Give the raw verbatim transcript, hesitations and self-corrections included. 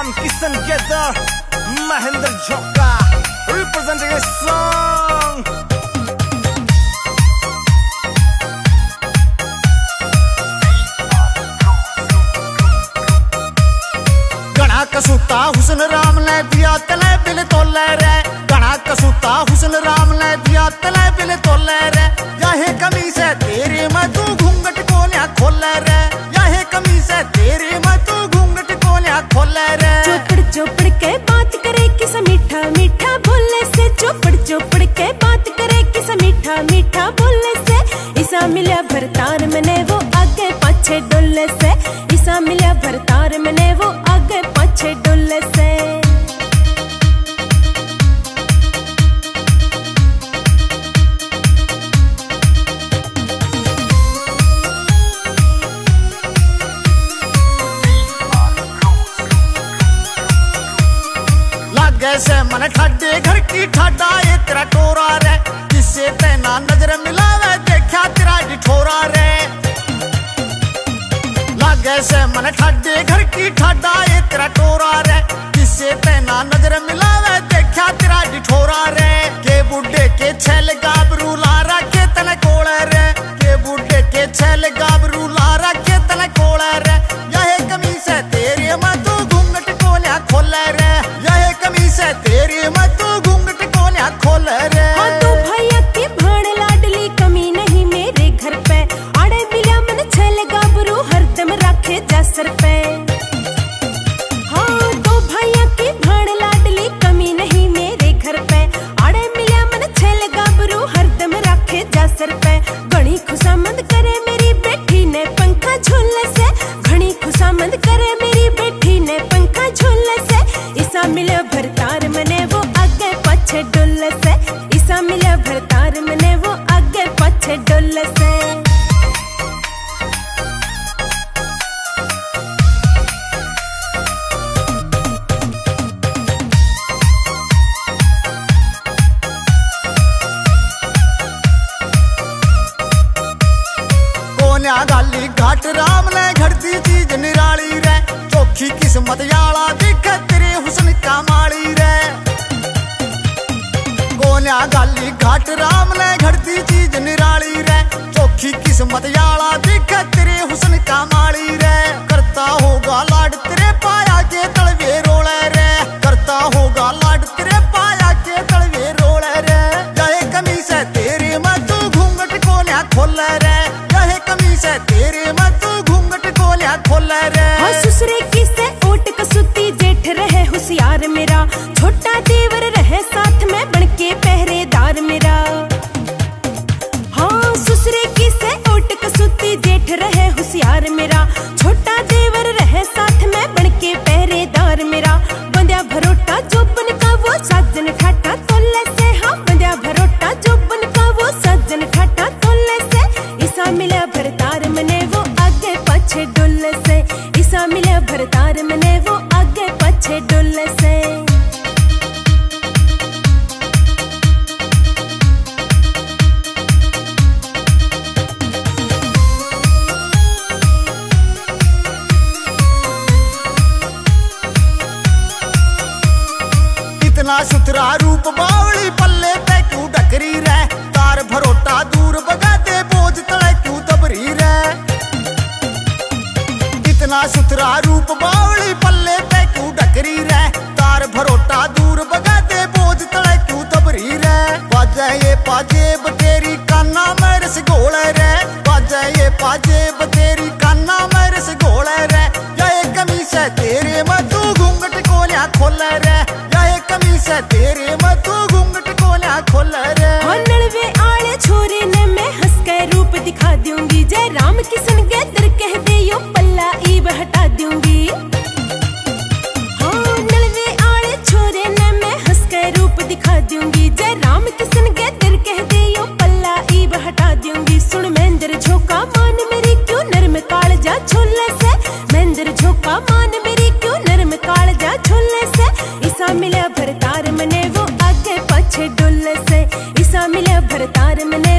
Ram Kishan gather Mahendra झोंका representing a song। गणा कसूता हुस्न राम ने दिया तले बिल तोले रे, गणा कसूता हुस्न राम ने दिया तले बिल तोले रे। यही कमीज है तेरी मैं तू घूंघट कोलियां खोले रे, यही कमीज है तेरी मैं तू घूंघट कोलियां खोले रे। चौपड़ चौपड़ के बात करे किस मीठा मीठा बोले से, चौपड़ चौपड़ के बात करे किस मीठा मीठा बोले से। ईसा मिला भरतार मने वो आगे पाछे डोले से, ईसा मिला भरतार मने वो आगे पाछे डोले से। से मन ठाडे घर की ठाडा ये तेरा टोरा रे, जिससे तेना नजर मिलावे देखा तेरा डिठोरा रे। लागे से मन ठाडे घर की ठाडा ये तेरा टोरा रे, जिससे तेना नजर मिलावे देखा तेरा डिठोरा रे। के बुड्ढे के छैल गाबरू ला रखे तने कोले रे, के बुड्ढे के छैल गाबरू ला रखे तने कोले रे। यही कमीज है तेरी मैं तू घूंघट कोलियां खोले रे, यही कमीज है तेरी मैं तू घूंघट कोलियां खोले रे। हाँ तू भैया की भाण लाडली कमी नहीं मेरे घर पे, आड़े मिला मन छैल गाबरू हरदम रखे जा सर पे। हाँ तो भैया की भाण लाडली कमी नहीं मेरे घर पे, आड़े मिला मन छैल गाबरू हरदम रखे जा सर पे। घणी खुशामद करे मेरी बेटी ने पंखा झूले से, घणी खुशामद करे मेरी बेटी ने पंखा झूले से। ईसा मिला भरतार मने वो आगे पाछे डोले से, ईसा मिला भरतार मने वो आगे पाछे डोले से। कोन्या गाली घाट राम ने घड़ती चीज निराली रे, चोखी किस्मत याला दिखे तेरे हुस्न का माली रे। कोन्या गाली घाट राम ने घड़ती चीज निराली रे, चोखी किस्मत याला दिखे तेरे हुस्न का माली रे। करता होगा लाड तेरे पाया के तलवे रोले रे, करता होगा लाड तेरे पाया के तलवे रोले रे। यही कमीज है तेरी मैं तू घूंघट कोलियां खोले रे, यही कमीज है तेरी मैं तू घूंघट कोलियां खोले रे। हाँ ससुरे की से ओट कसुती जेठ रहे होशियार मेरा, छोटा देवर रहे साथ में बनके पहरेदार मेरा। हाँ ससुरे की से ओट कसुती जेठ रहे होशियार मेरा, छोटा देवर रहे साथ में बनके पहरेदार मेरा। बंध्या भरोटा जोबन का वो साजन ठाटा तोले से, हाँ बंध्या भरोटा जोबन का वो साजन ठाटा तोले से। ईसा मिला भरतार मने वो आगे पाछे डोले से, ईसा मिला भरतार मने वो आगे पाछे डोले से। इतना सुथरा रूप बावली पल्ले ते क्यों डकरी रे, तार भरोटा दूर बगा दे बोझ तले क्यों दबरी रे। इतना सुथरा रूप बावली पल्ले ते क्यों डकरी रे, तार भरोटा दूर बगा दे बोझ तले क्यों दबरी रे। बाजे ये पाजेब तेरी काना में रस घोले रे, बाजे ये पाजेब तेरी काना में रस घोले रे। यही कमीज है तेरे मैं तू घूंघट कोलियां खोले रे, यही कमीज है तेरे मैं तू घूंघट कोलियां खोले रे। हाँ नलवे आले छोरे ने मैं हंस के रूप दिखा दूंगी, जय राम किशन गेदर कह दे यो पल्ला ईब हटा दूंगी। हाँ नलवे आले छोरे ने मैं हंस के रूप दिखा दूंगी, जय राम किशन गेदर कह दे यो पल्ला ईब हटा दूंगी। सुन महेंद्र झोंका मान मेरी क्यों नरम काल जा छोले से, महेंद्र झोंका मान मेरी क्यों नरम काल जा छोले से। ईसा मिला भरतार मने वो आगे पाछे डोले से, ईसा मिला भरतार मने